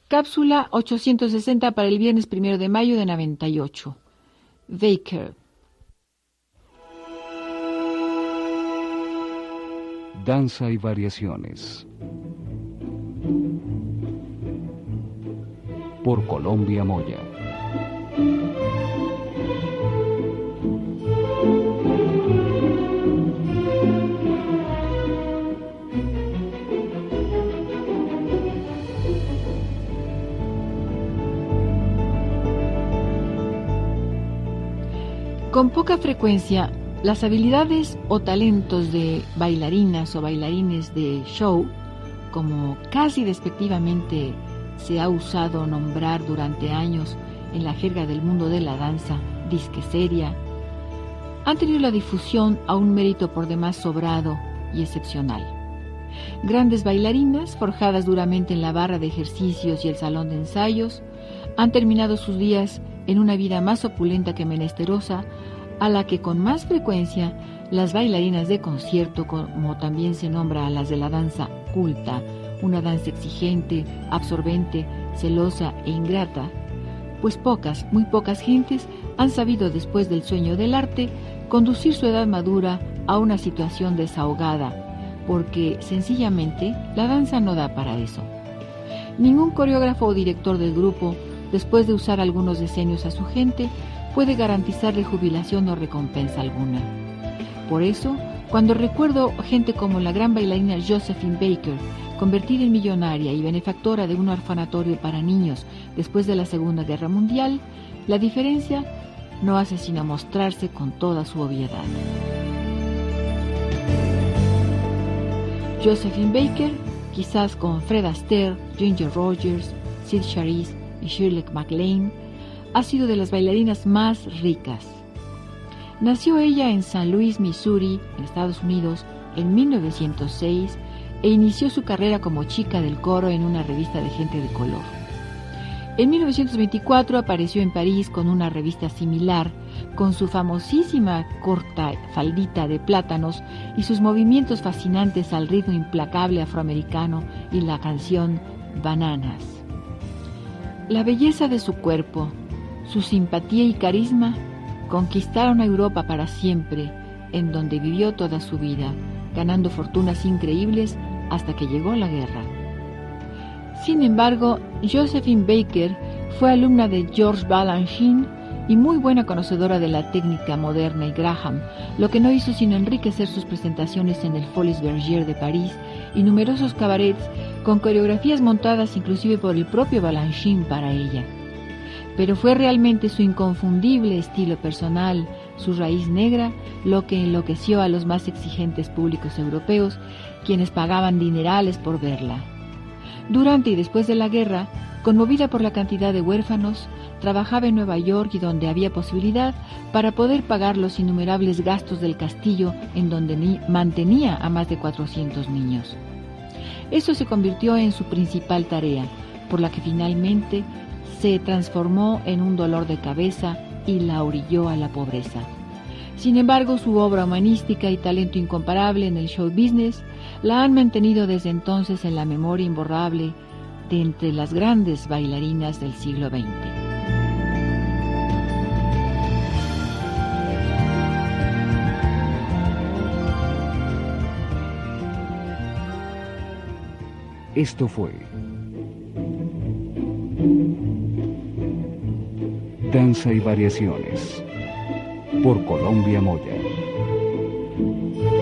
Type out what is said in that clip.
Cápsula 860 para el viernes 1 de mayo de 98. Baker. Danza y variaciones. Por Colombia Moya. Con poca frecuencia, las habilidades o talentos de bailarinas o bailarines de show, como casi despectivamente se ha usado nombrar durante años en la jerga del mundo de la danza, disque seria, han tenido la difusión a un mérito por demás sobrado y excepcional. Grandes bailarinas, forjadas duramente en la barra de ejercicios y el salón de ensayos, han terminado sus días en una vida más opulenta que menesterosa, a la que con más frecuencia las bailarinas de concierto, como también se nombra a las de la danza culta, una danza exigente, absorbente, celosa e ingrata, pues muy pocas gentes han sabido después del sueño del arte conducir su edad madura a una situación desahogada, porque sencillamente la danza no da para eso. Ningún coreógrafo o director del grupo, después de usar algunos decenios a su gente, puede garantizarle jubilación o recompensa alguna. Por eso, cuando recuerdo gente como la gran bailarina Josephine Baker, convertida en millonaria y benefactora de un orfanatorio para niños después de la Segunda Guerra Mundial, la diferencia no hace sino mostrarse con toda su obviedad. Josephine Baker, quizás con Fred Astaire, Ginger Rogers, Sid Charisse y Shirley MacLaine, ha sido de las bailarinas más ricas. Nació ella en San Luis, Missouri, en Estados Unidos, en 1906 e inició su carrera como chica del coro en una revista de gente de color. En 1924 apareció en París con una revista similar, con su famosísima corta faldita de plátanos y sus movimientos fascinantes al ritmo implacable afroamericano y la canción Bananas. La belleza de su cuerpo, su simpatía y carisma conquistaron a Europa para siempre, en donde vivió toda su vida, ganando fortunas increíbles hasta que llegó la guerra. Sin embargo, Josephine Baker fue alumna de Georges Balanchine y muy buena conocedora de la técnica moderna y Graham, lo que no hizo sino enriquecer sus presentaciones en el Folies Bergère de París y numerosos cabarets con coreografías montadas inclusive por el propio Balanchine para ella. Pero fue realmente su inconfundible estilo personal, su raíz negra, lo que enloqueció a los más exigentes públicos europeos, quienes pagaban dinerales por verla. Durante y después de la guerra, conmovida por la cantidad de huérfanos, trabajaba en Nueva York y donde había posibilidad para poder pagar los innumerables gastos del castillo en donde mantenía a más de 400 niños. Eso se convirtió en su principal tarea, por la que finalmente se transformó en un dolor de cabeza y la orilló a la pobreza. Sin embargo, su obra humanística y talento incomparable en el show business la han mantenido desde entonces en la memoria imborrable de entre las grandes bailarinas del siglo XX. Esto fue Danza y variaciones por Colombia Moya.